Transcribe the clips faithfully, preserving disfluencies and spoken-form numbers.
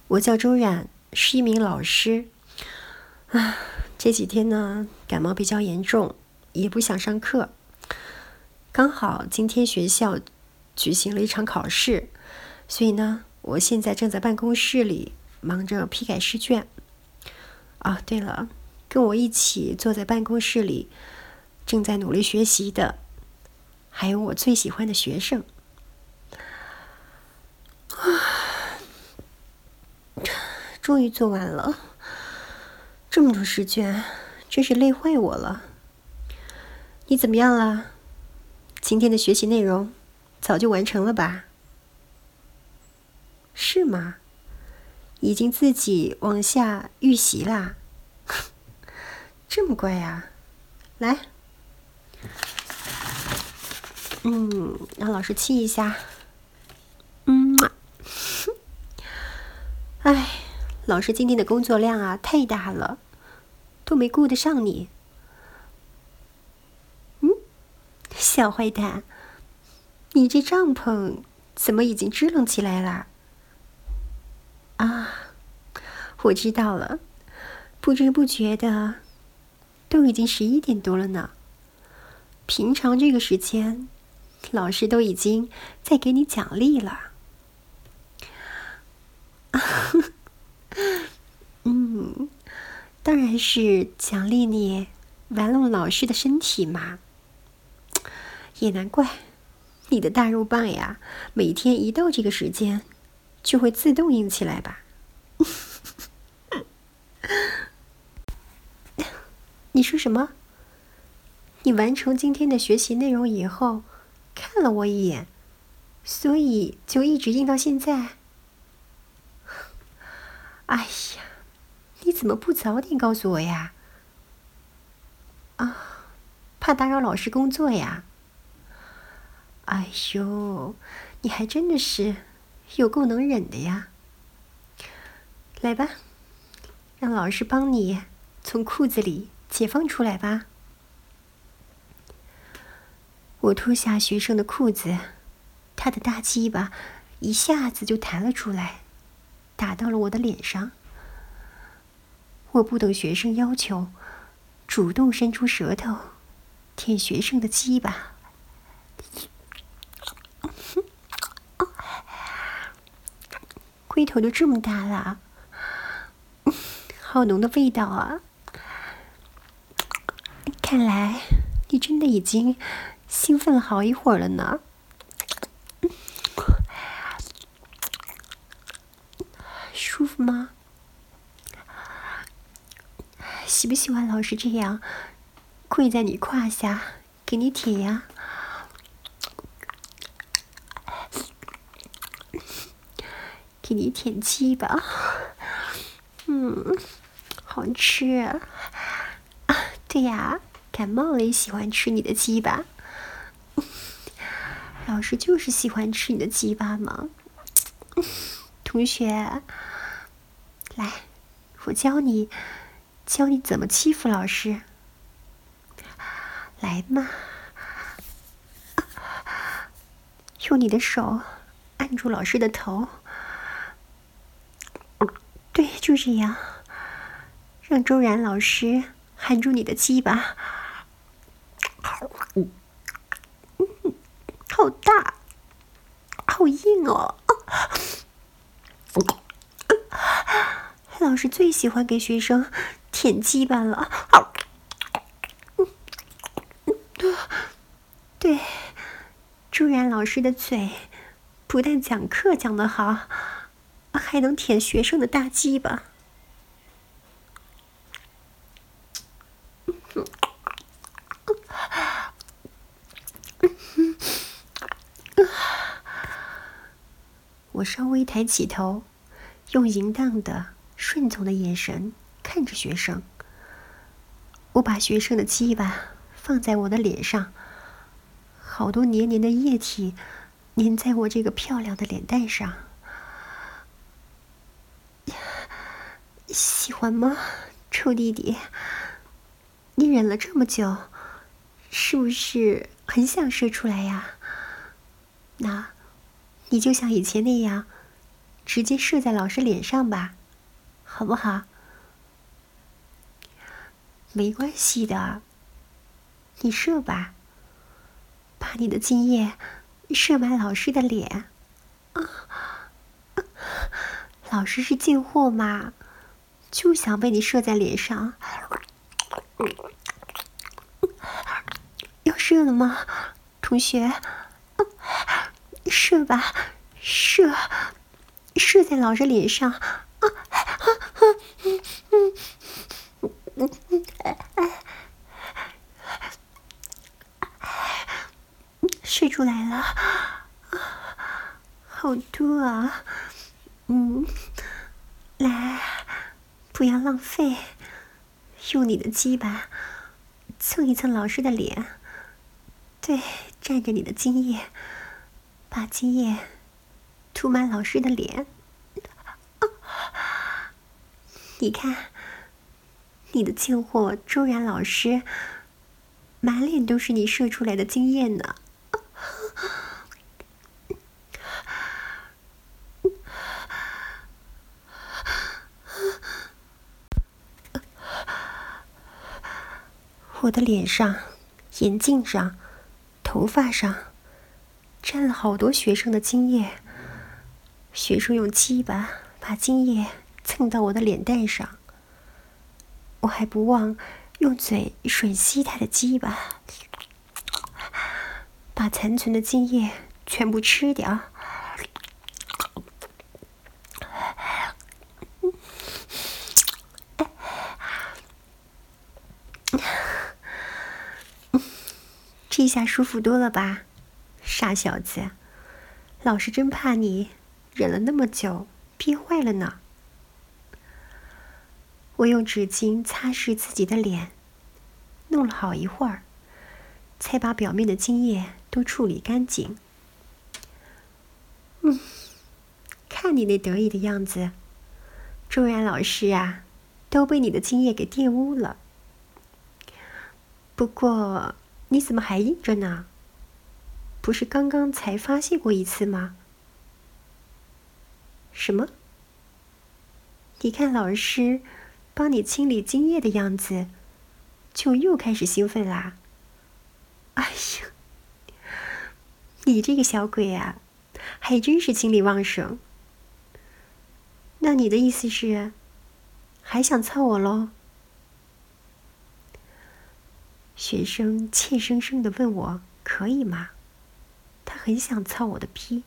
我叫周冉，是一名老师。啊，这几天呢，感冒比较严重，也不想上课。刚好今天学校举行了一场考试，所以呢，我现在正在办公室里忙着批改试卷。啊，对了，跟我一起坐在办公室里，正在努力学习的，还有我最喜欢的学生。终于做完了，这么多试卷，真是累坏我了。你怎么样了？今天的学习内容早就完成了吧？是吗？已经自己往下预习啦？这么乖呀？来，嗯，让老师亲一下。嗯，哎，老师今天的工作量啊太大了，都没顾得上你。嗯，小坏蛋，你这帐篷怎么已经支棱起来了？啊，我知道了，不知不觉的，都已经十一点多了呢。平常这个时间，老师都已经在给你奖励了。嗯，当然是奖励你玩弄老师的身体嘛。也难怪，你的大肉棒呀，每天一到这个时间，就会自动硬起来吧。你说什么？你完成今天的学习内容以后，看了我一眼，所以就一直硬到现在？哎呀，你怎么不早点告诉我呀？啊，怕打扰老师工作呀？哎呦，你还真的是有够能忍的呀！来吧，让老师帮你从裤子里解放出来吧。我脱下学生的裤子，他的大鸡巴一下子就弹了出来，打到了我的脸上。我不等学生要求，主动伸出舌头舔学生的鸡巴。龟头都这么大了，好浓的味道啊！看来你真的已经兴奋了好一会儿了呢。舒服吗？喜不喜欢老师这样跪在你胯下给你舔呀？给你舔鸡吧，嗯，好吃啊！啊对呀，感冒了也喜欢吃你的鸡巴。老师就是喜欢吃你的鸡巴嘛。同学，来，我教你，教你怎么欺负老师。来嘛，用你的手按住老师的头。对，就这样，让周然老师含住你的鸡巴。嗯，好大，好硬哦！老师最喜欢给学生舔鸡巴了。对，周然老师的嘴不但讲课讲得好，还能舔学生的大鸡巴。我稍微抬起头，用淫荡的、顺从的眼神看着学生。我把学生的鸡巴放在我的脸上，好多黏黏的液体粘在我这个漂亮的脸蛋上。喜欢吗，臭弟弟？你忍了这么久，是不是很想射出来呀？那，你就像以前那样， 直接射在老师脸上吧，好不好？没关系的，你射吧，把你的精液射满老师的脸。啊，老师是贱货嘛，就想被你射在脸上。要射了吗，同学？射吧，射，射在老师脸上。啊啊啊嗯嗯嗯嗯射出来了，好多啊！嗯，来，不要浪费，用你的鸡巴蹭一蹭老师的脸，对，蘸着你的精液，把精液涂满老师的脸。你看，你的贱货周然老师，满脸都是你射出来的精液呢。我的脸上、眼镜上、头发上沾了好多学生的精液，学生用鸡巴把精液蹭到我的脸蛋上，我还不忘用嘴吮吸他的鸡巴，把残存的精液全部吃掉。这下舒服多了吧，傻小子，老师真怕你忍了那么久憋坏了呢。我用纸巾擦拭自己的脸，弄了好一会儿，才把表面的精液都处理干净。嗯，看你那得意的样子，周然老师啊，都被你的精液给玷污了。不过你怎么还硬着呢？不是刚刚才发泄过一次吗？什么？你看老师帮你清理精液的样子，就又开始兴奋啦？哎呀，你这个小鬼啊，还真是精力旺盛。那你的意思是，还想操我喽？学生怯生生地问我可以吗？他很想操我的屁。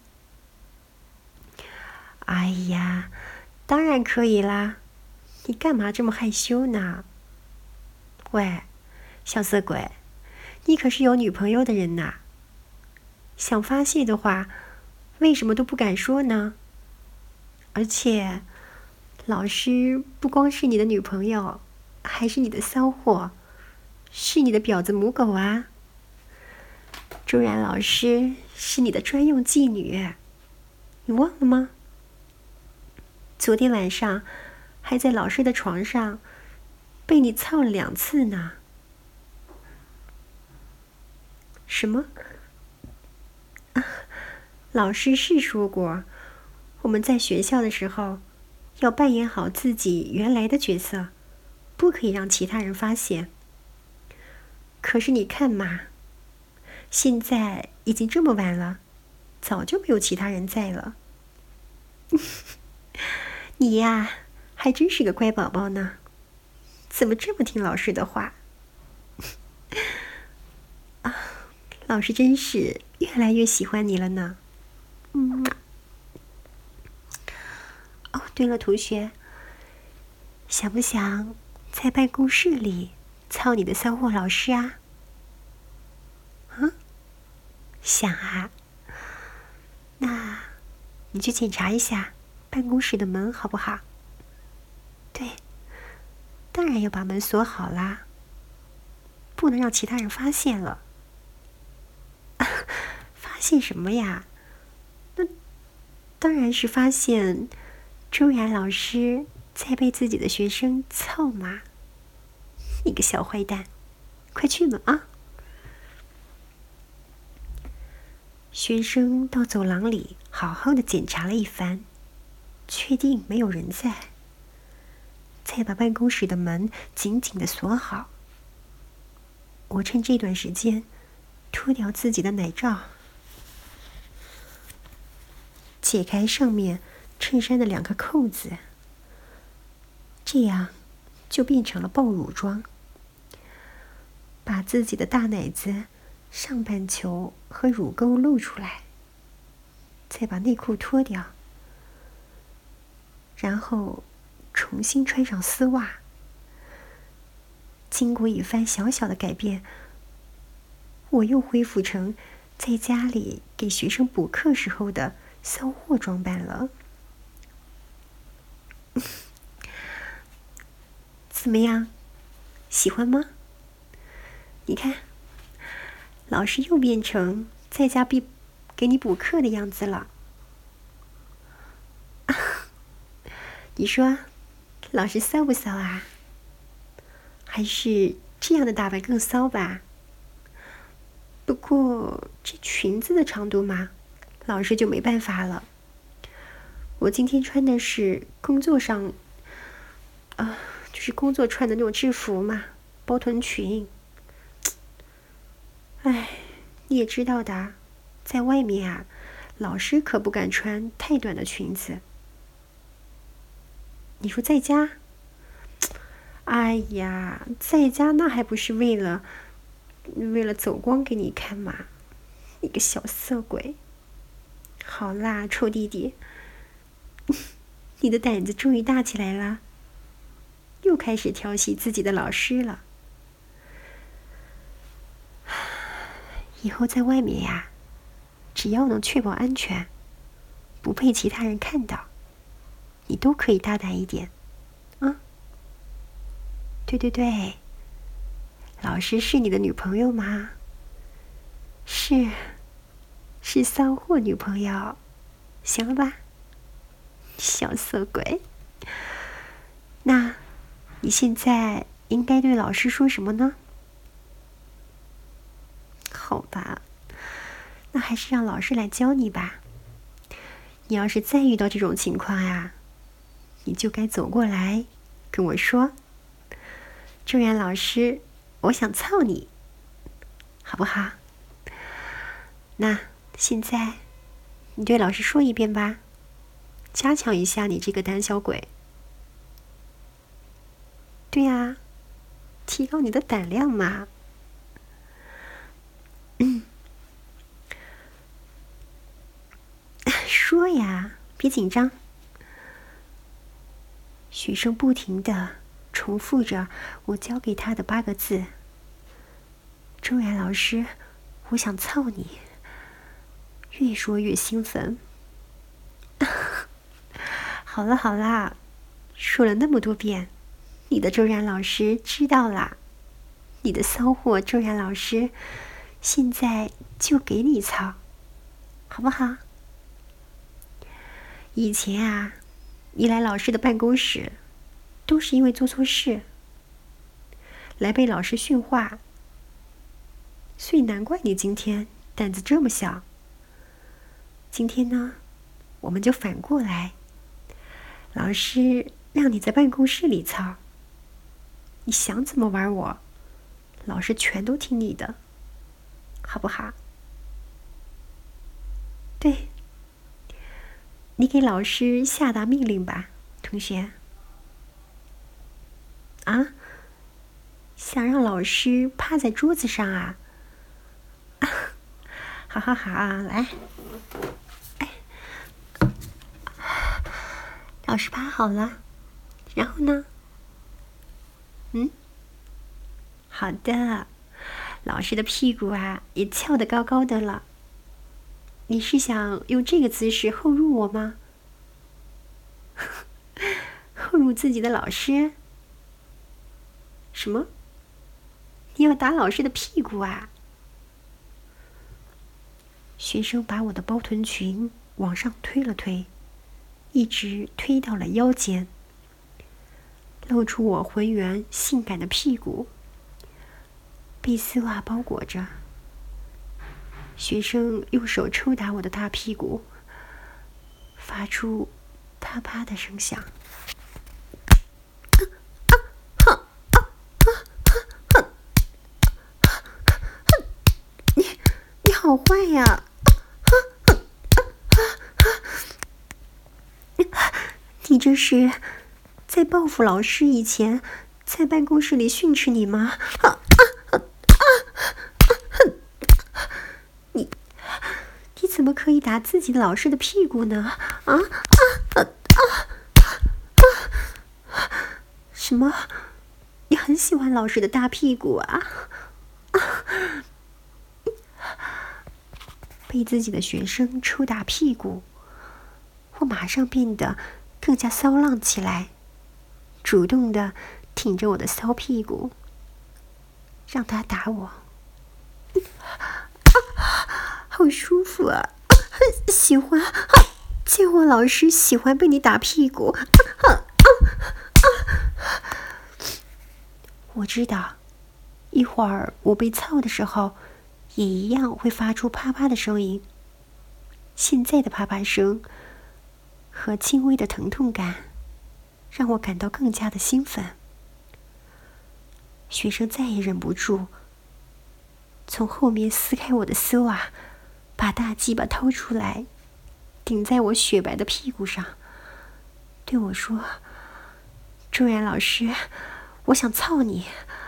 哎呀，当然可以啦，你干嘛这么害羞呢？喂，小色鬼，你可是有女朋友的人呐，想发泄的话，为什么都不敢说呢？而且，老师不光是你的女朋友，还是你的骚货，是你的婊子母狗啊！周然老师是你的专用妓女，你忘了吗？昨天晚上还在老师的床上被你操了两次呢。什么？啊，老师是说过，我们在学校的时候要扮演好自己原来的角色，不可以让其他人发现。可是你看嘛，现在已经这么晚了，早就没有其他人在了。你呀，还真是个乖宝宝呢，怎么这么听老师的话？啊，老师真是越来越喜欢你了呢。嗯。哦，对了，同学，想不想在办公室里操你的骚货老师啊？嗯，想啊。那你去检查一下办公室的门好不好？对，当然要把门锁好啦，不能让其他人发现了。发现什么呀？那当然是发现周然老师在被自己的学生操嘛。你个小坏蛋，快去吧啊！学生到走廊里好好的检查了一番， 确定没有人在，再把办公室的门紧紧地锁好。我趁这段时间脱掉自己的奶罩，解开上面衬衫的两个扣子，这样就变成了爆乳装。把自己的大奶子、上半球和乳沟露出来，再把内裤脱掉，然后重新穿上丝袜。经过一番小小的改变，我又恢复成在家里给学生补课时候的骚货装扮了。怎么样？喜欢吗？你看，老师又变成在家必给你补课的样子了。你说，老师骚不骚啊？还是这样的打扮更骚吧？不过这裙子的长度嘛，老师就没办法了。我今天穿的是工作上，啊、呃，就是工作穿的那种制服嘛，包臀裙。哎，你也知道的，在外面啊，老师可不敢穿太短的裙子。你说在家？哎呀，在家那还不是为了为了走光给你看嘛，你个小色鬼！好啦，臭弟弟，你的胆子终于大起来了，又开始调戏自己的老师了。以后在外面呀，只要能确保安全，不被其他人看到，你都可以大胆一点，啊？对对对，老师是你的女朋友吗？是，是骚货女朋友，行了吧？小色鬼。那，你现在应该对老师说什么呢？好吧，那还是让老师来教你吧。你要是再遇到这种情况呀，你就该走过来跟我说：“周然老师，我想操你，好不好？”那现在你对老师说一遍吧，加强一下你这个胆小鬼。对呀，提高你的胆量嘛。嗯，说呀，别紧张。学生不停地重复着我教给他的八个字：“周然老师，我想操你。”越说越兴奋。好了好啦，说了那么多遍，你的周然老师知道啦。你的骚货周然老师，现在就给你操，好不好？以前啊，你来老师的办公室，都是因为做错事，来被老师训话，所以难怪你今天胆子这么小。今天呢，我们就反过来，老师让你在办公室里操，你想怎么玩我，老师全都听你的，好不好？对，你给老师下达命令吧，同学。啊？想让老师趴在桌子上啊？好好好，来。老师趴好了，然后呢？嗯，好的，老师的屁股啊也翘得高高的了。你是想用这个姿势后入我吗？后入自己的老师？什么？你要打老师的屁股啊？学生把我的包臀裙往上推了推，一直推到了腰间，露出我浑圆性感的屁股，被丝袜包裹着。学生用手抽打我的大屁股，发出啪啪的声响。你你好坏呀！你这是在报复老师以前在办公室里训斥你吗？啊啊啊啊！你你怎么可以打自己的老师的屁股呢？啊啊啊啊啊！什么？你很喜欢老师的大屁股啊？啊！被自己的学生抽打屁股，我马上变得更加骚浪起来，主动的挺着我的骚屁股，让他打我。啊，好舒服啊！喜欢，见我老师喜欢被你打屁股。啊啊啊！我知道，一会儿我被操的时候，也一样会发出啪啪的声音。现在的啪啪声和轻微的疼痛感，让我感到更加的兴奋。学生再也忍不住，从后面撕开我的丝袜，把大鸡巴掏出来，顶在我雪白的屁股上，对我说：“周然老师，我想操你。”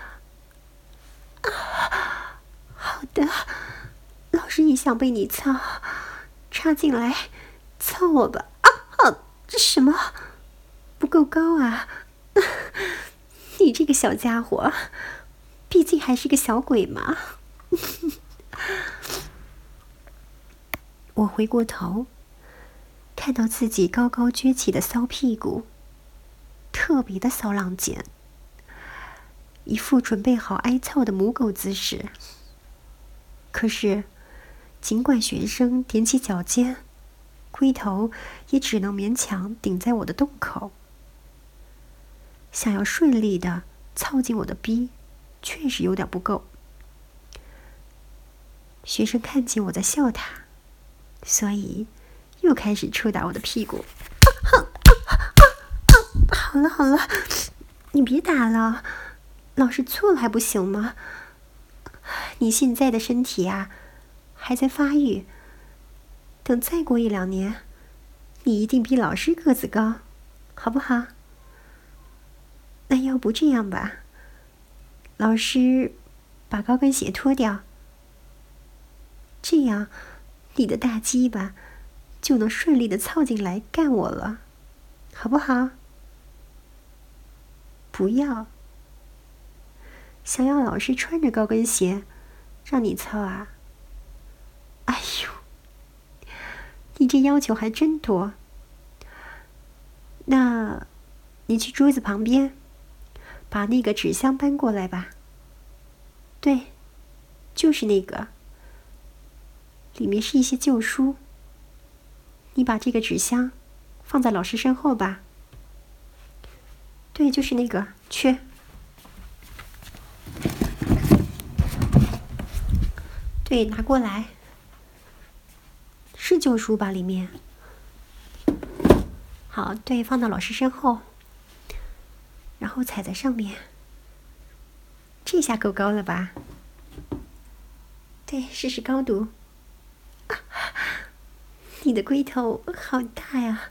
啊，好的，老师也想被你操，插进来操我吧。啊啊，这什么？不够高啊！你这个小家伙，毕竟还是个小鬼嘛。我回过头，看到自己高高撅起的骚屁股，特别的骚浪贱，一副准备好挨操的母狗姿势。可是，尽管学生踮起脚尖，龟头也只能勉强顶在我的洞口。想要顺利的操进我的逼，确实有点不够。学生看见我在笑他，所以又开始抽打我的屁股。啊啊啊啊！好了好了，你别打了，老师错了还不行吗？你现在的身体啊，还在发育，等再过一两年，你一定比老师个子高，好不好？那要不这样吧，老师把高跟鞋脱掉，这样你的大鸡巴就能顺利的操进来干我了，好不好？不要，想要老师穿着高跟鞋让你操啊？哎呦，你这要求还真多。那你去桌子旁边把那个纸箱搬过来吧。对，就是那个，里面是一些旧书。你把这个纸箱放在老师身后吧。对，就是那个，去。对，拿过来。是旧书吧，里面。好，对，放到老师身后，然后踩在上面。这下够高了吧？对，试试高度。啊，你的龟头好大呀！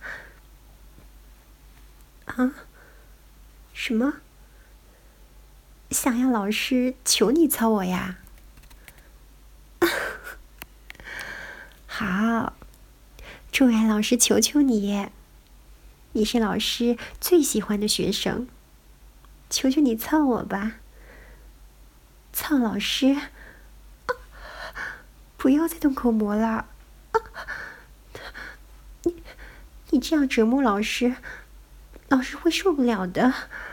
啊？什么？想要老师求你操我呀？好，周然老师求求你，你是老师最喜欢的学生，求求你操我吧。操老师！啊，不要再动口磨了！啊，你你这样折磨老师，老师会受不了的。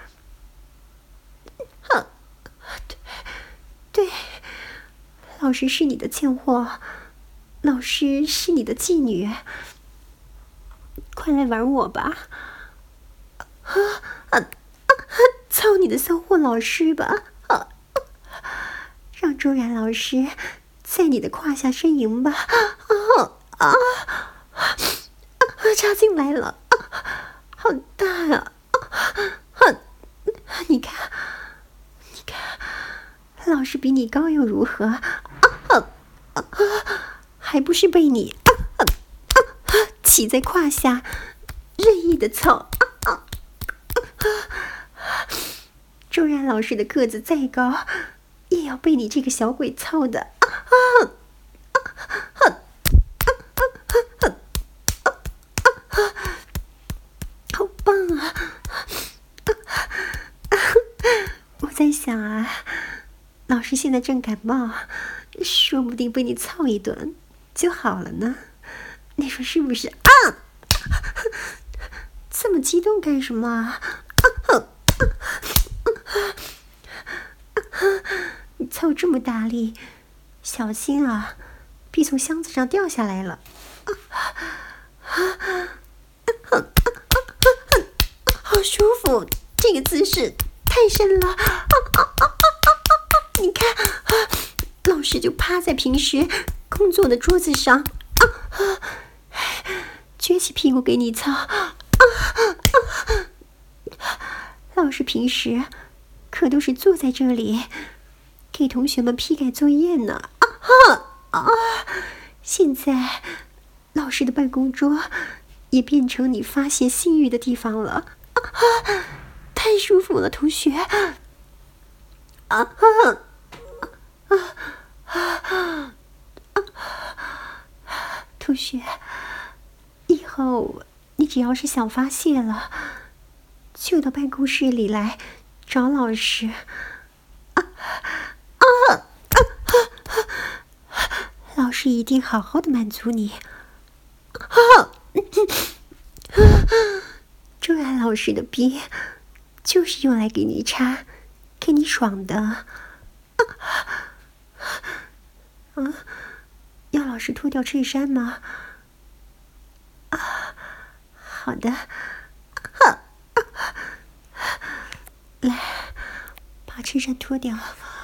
啊，对对，老师是你的贱货，老师是你的妓女，快来玩我吧！啊啊啊！操你的骚货老师吧！啊！让周然老师在你的胯下呻吟吧！啊啊啊！插进来了！啊好大呀！啊，你看，你看，老师比你高又如何？啊啊啊！还不是被你啊啊啊骑在胯下，任意的操！啊啊啊！周然老师的个子再高，也要被你这个小鬼操的！啊啊！好棒啊！我在想啊，老师现在正感冒，说不定被你操一顿就好了呢。你说是不是啊？这么激动干什么啊？你操这么大力，小心啊，别从箱子上掉下来了。好舒服，这个姿势太深了。你看，老师就趴在平时工作的桌子上，撅起屁股给你操。老师平时可都是坐在这里给同学们批改作业呢。现在老师的办公桌也变成你发泄性欲的地方了。太舒服了，同学。啊啊啊啊！同学，以后你只要是想发泄了，就到办公室里来找老师。啊啊啊！老师一定好好的满足你。啊！周然老师的逼就是用来给你插，给你爽的。啊！啊，要老师脱掉衬衫吗？啊，好的。啊啊、来，把衬衫脱掉。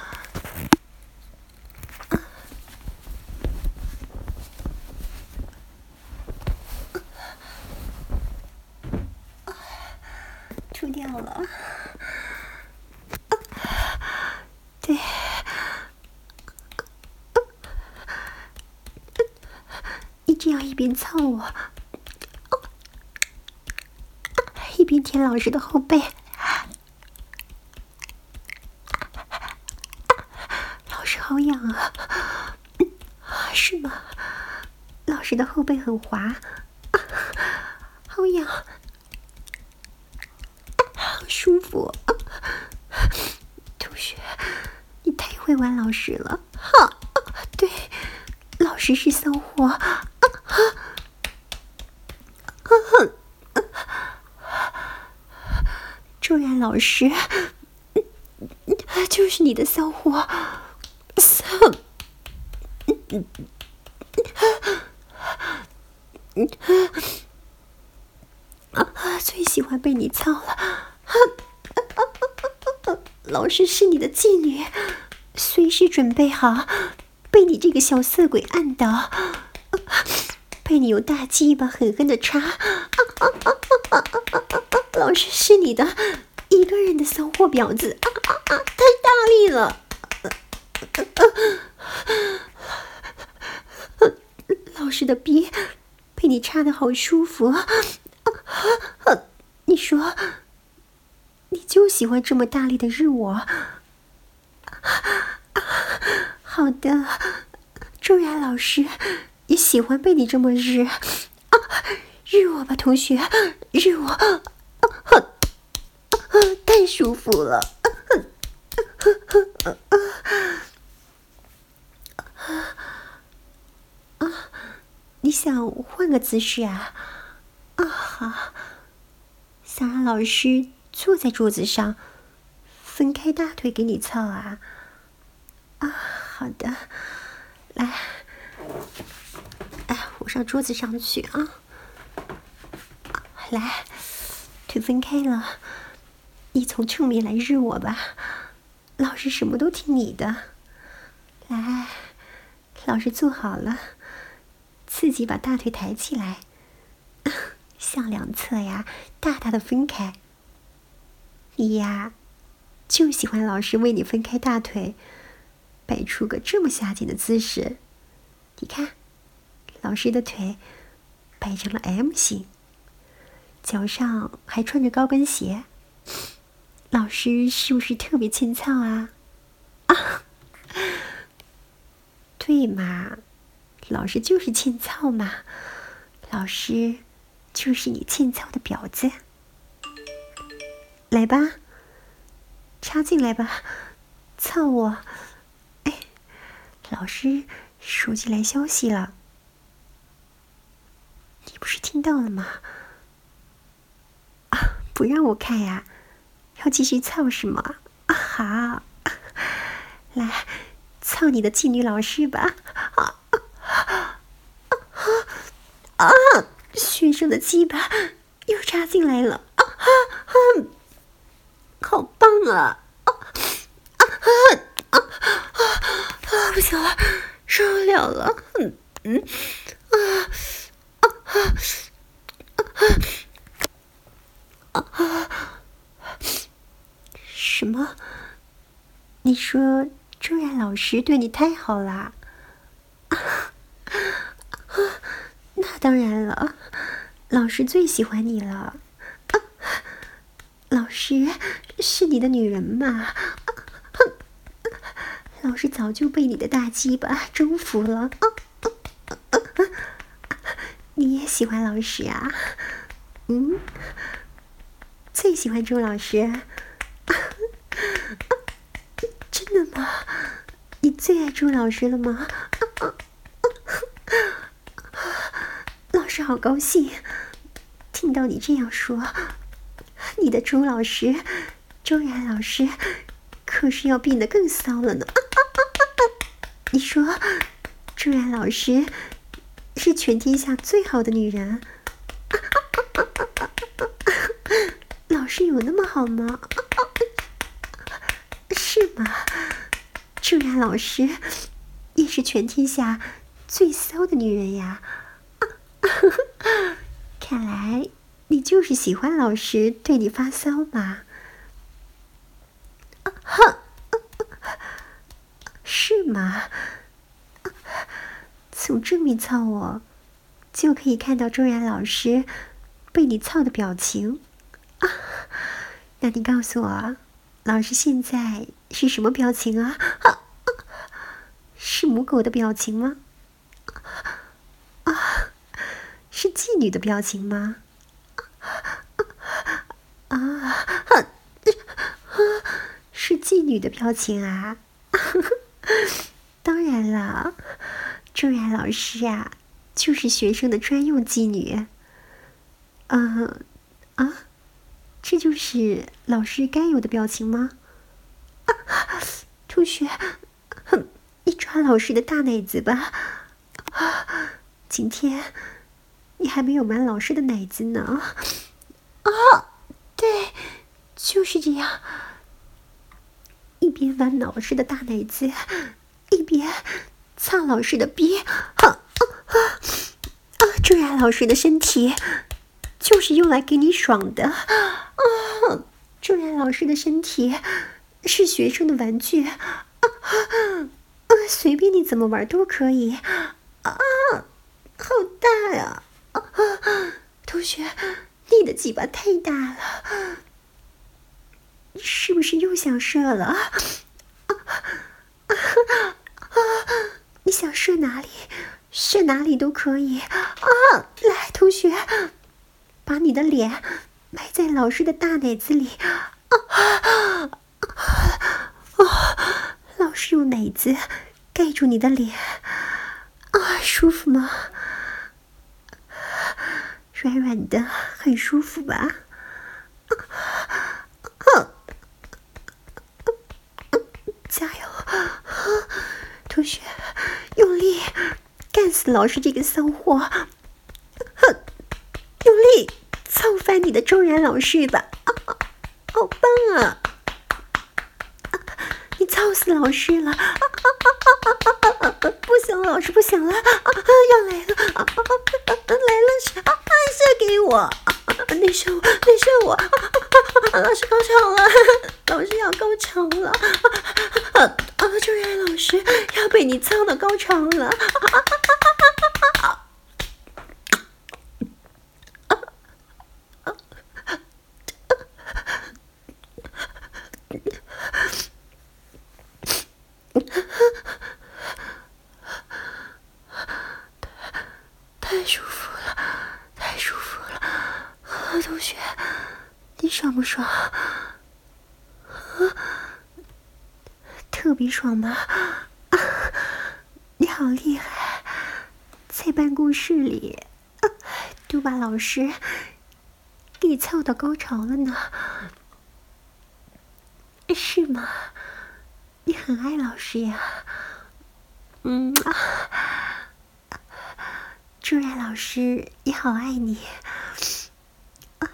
脱掉了。对。你这样一边操我，一边舔老师的后背。老师好痒啊。是吗？老师的后背很滑，好痒，好舒服。同学，你太会玩老师了。哈，对，老师是骚货。周然老师就是你的骚货。骚。最喜欢被你操了。老师是你的妓女，随时准备好被你这个小色鬼按倒，被你用大鸡巴狠狠的插。老师是你的一个人的骚货婊子。啊啊啊！太大力了。老师的逼被你插得好舒服。你说你就喜欢这么大力的日我？好的，周然老师也喜欢被你这么日。日我吧，同学，日我。太舒服了。啊，你想换个姿势啊？啊，好，想让老师坐在桌子上，分开大腿给你操啊？啊，好的，来，哎，我上桌子上去啊。来，腿分开了，你从正面来日我吧，老师什么都听你的。来，老师坐好了，自己把大腿抬起来， 向两侧呀大大的分开。你呀就喜欢老师为你分开大腿，摆出个这么下贱的姿势。你看，老师的腿摆成了 M 型，脚上还穿着高跟鞋，老师是不是特别欠操啊？啊，对嘛，老师就是欠操嘛，老师就是你欠操的婊子。来吧，插进来吧，操我！哎，老师手机来消息了，你不是听到了吗？啊，不让我看呀，要继续操是吗？啊好，来，操你的妓女老师吧！啊啊啊！学生的鸡巴又插进来了，啊啊啊！好棒啊！啊啊啊啊啊！不行了，受不了了！嗯嗯啊啊啊啊啊！什么？你说周然老师对你太好了？啊啊！那当然了，老师最喜欢你了。啊，老师是你的女人嘛？啊，老师早就被你的大鸡巴征服了。啊啊啊啊！你也喜欢老师啊？嗯，最喜欢周老师。啊啊，真的吗？你最爱周老师了吗？啊啊老师好高兴，听到你这样说。你的周老师，周然老师，可是要变得更骚了呢。啊啊啊啊、你说，周然老师是全天下最好的女人。啊啊啊啊啊啊、老师有那么好吗？啊啊、是吗？周然老师也是全天下最骚的女人呀。看来你就是喜欢老师对你发骚嘛？啊哈，是吗？从正面操我，就可以看到周然老师被你操的表情啊。那你告诉我，老师现在是什么表情啊？啊，是母狗的表情吗？啊，是妓女的表情吗？啊，啊，是妓女的表情啊！当然了，周然老师啊，就是学生的专用妓女。嗯、呃、啊，这就是老师该有的表情吗？啊，同学，你抓老师的大奶子吧！啊，今天你还没有玩老师的奶子呢。啊，对，就是这样。一边玩老师的大奶子，一边擦老师的逼。啊啊啊！啊，周然老师的身体就是用来给你爽的。啊，周然老师的身体是学生的玩具。啊啊啊！随便你怎么玩都可以。啊，好大呀！啊啊！同学，你的鸡巴太大了。你是不是又想射了？啊啊啊啊！你想射哪里？射哪里都可以啊！来，同学，把你的脸埋在老师的大奶子里。啊啊啊！老师用奶子盖住你的脸。啊，舒服吗？软软的，很舒服吧？啊！加油，同学，用力干死老师这个骚货！用力操翻你的周然老师吧！啊，好棒啊！啊，你操操死老师了！啊啊啊啊啊、不行了，老师不行了！啊啊、要来了！啊啊啊、来了！啊啊、射给我！啊啊、那是我，那是我！啊啊、老师高潮了！老师要高潮了！啊啊啊！周然老师要被你操到高潮了！啊啊啊啊太舒服了，太舒服了！啊，同学，你爽不爽？啊，特别爽吗？啊，你好厉害，在办公室里，啊，都把老师给你操到高潮了呢，是吗？你很爱老师呀？嗯啊，朱然老师也好爱你。啊，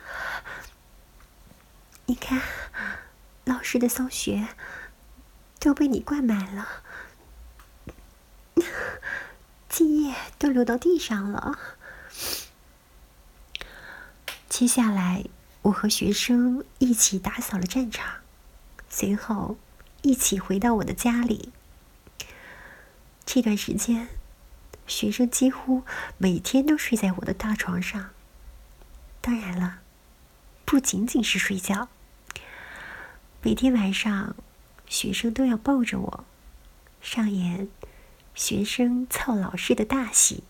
你看，老师的骚穴都被你灌满了，精液都流到地上了。接下来，我和学生一起打扫了战场，随后一起回到我的家里。这段时间，学生几乎每天都睡在我的大床上。当然了，不仅仅是睡觉，每天晚上，学生都要抱着我，上演学生操老师的大戏。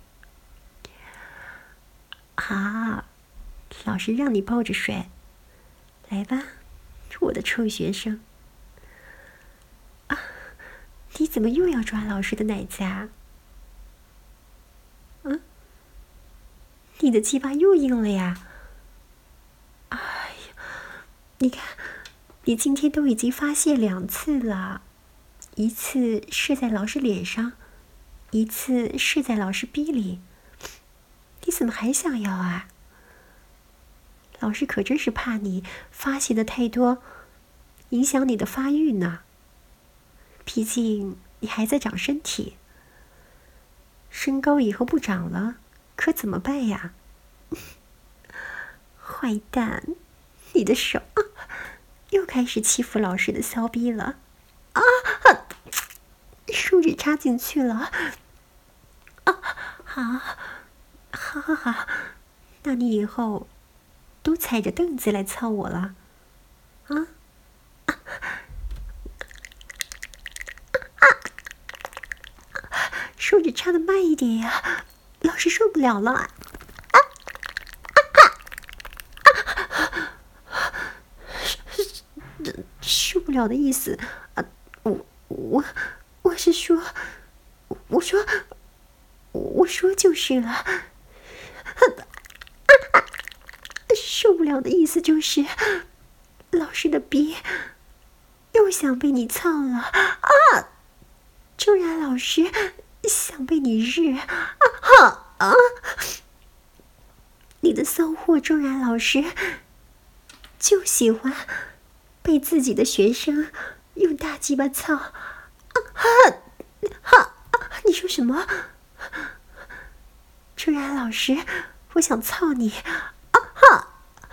啊，老师让你抱着睡，来吧，我的臭学生。啊，你怎么又要抓老师的奶子啊？嗯，你的鸡巴又硬了呀？哎呀，你看，你今天都已经发泄两次了，一次射在老师脸上，一次射在老师逼里，你怎么还想要啊？老师可真是怕你发泄的太多，影响你的发育呢。毕竟你还在长身体，身高以后不长了，可怎么办呀？坏蛋，你的手又开始欺负老师的骚逼了啊！手指插进去了啊！好，好，好，好，那你以后都踩着凳子来操我了啊！啊啊！手指插的慢一点呀，老师受不了了！啊啊啊！受不了的意思啊！我我我是说，我说我说就是了。受不了的意思就是，老师的逼又想被你操了啊！周然老师想被你日啊啊！你的骚货周然老师就喜欢被自己的学生用大鸡巴操啊！哈！你说什么？周然老师，我想操你啊！哈！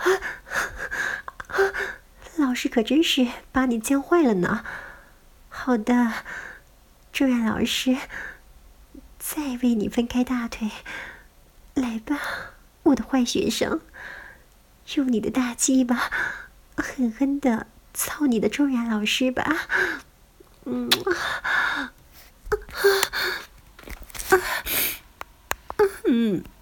老师可真是把你教坏了呢。好的，周然老师，再为你分开大腿，来吧，我的坏学生，用你的大鸡巴狠狠的操你的周然老师吧。嗯，嗯。